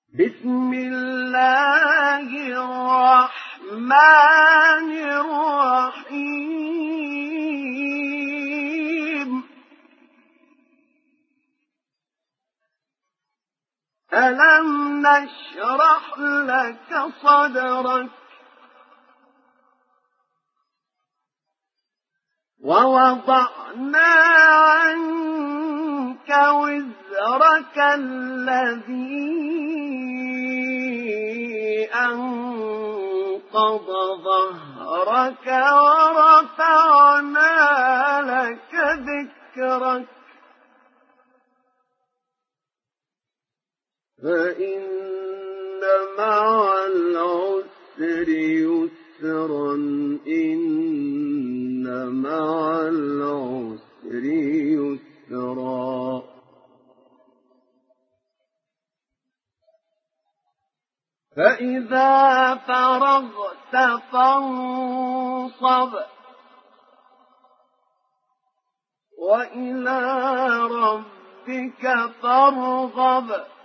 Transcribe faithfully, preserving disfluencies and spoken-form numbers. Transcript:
بسم الله الرحمن الرحيم ألم نشرح لك صدرك ووضعنا عنك وزرك الذي أنقض ظهرك ورفعنا لك ذكرك فإن مع العسر يسرا إن مع العسر يسرا فإذا فرغت فانصب وإلى ربك فارغب